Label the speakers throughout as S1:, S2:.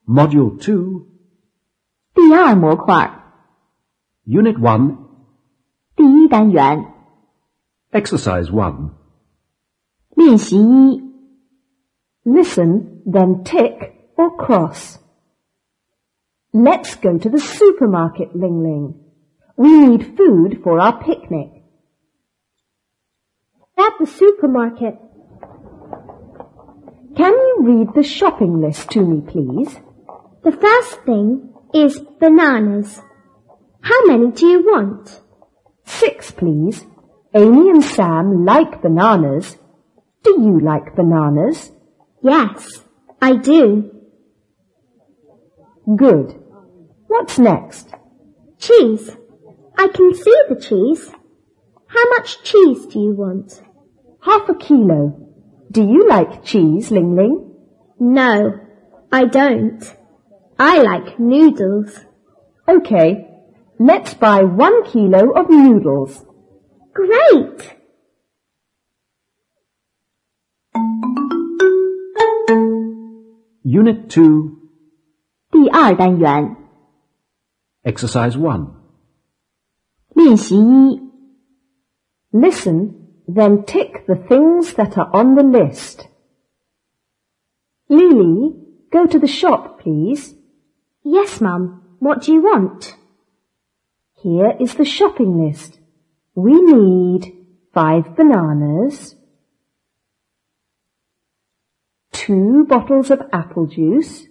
S1: Module 2,
S2: 第二模块
S1: Unit 1,
S2: 第一单元
S1: Exercise 1.
S2: 练习一 Listen, then tick or cross. Let's go to the supermarket, Ling Ling. We need food for our picnic.
S3: At the supermarket.
S2: Can you read the shopping list to me, please?
S3: The first thing is bananas. How many do you want?
S2: 6, please. Amy and Sam like bananas. Do you like bananas?
S3: Yes, I do.
S2: Good. What's next?
S3: Cheese. I can see the cheese. How much cheese do you want?
S2: 1/2 kilo. Do you like cheese, Ling Ling?
S3: No, I don't. I like noodles.
S2: Okay, let's buy 1 kilo of noodles.
S3: Great!
S1: Unit 2,
S2: 第二单元
S1: Exercise 1.
S2: 练习一 Listen, then tick the things that are on the list. Lily, go to the shop, please.
S3: Yes, Mum. What do you want?
S2: Here is the shopping list. We need 5 bananas, 2 bottles of apple juice,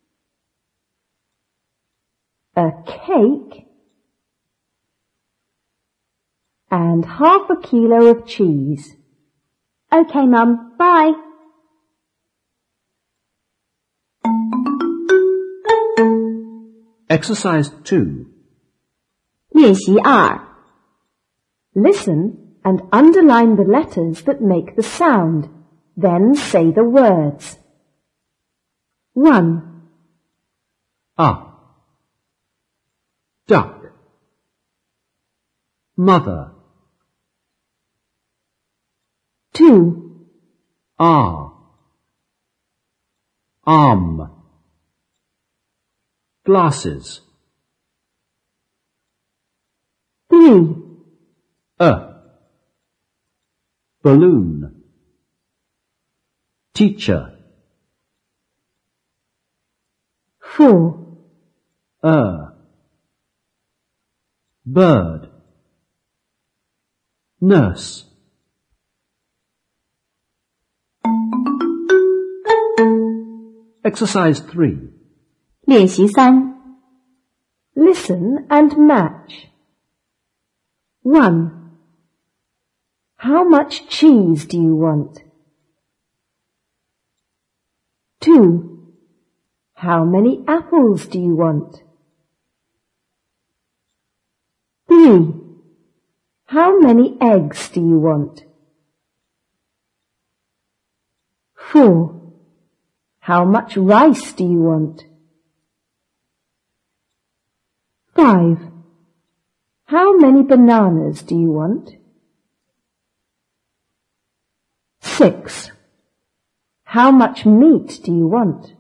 S2: a cake, and 1/2 kilo of cheese.
S3: Okay, Mum. Bye.
S1: Exercise 2.
S2: 练习二 Listen and underline the letters that make the sound. Then say the words. 1,
S1: Duck. Mother.
S2: 2,
S1: Arm. Glasses.
S2: 3,
S1: Balloon. Teacher.
S2: 4,
S1: Bird. Nurse. Exercise 3.
S2: 练习三 Listen and match. 1. How much cheese do you want? 2. How many apples do you want? 3. How many eggs do you want? 4. How much rice do you want? 5. How many bananas do you want? 6. How much meat do you want?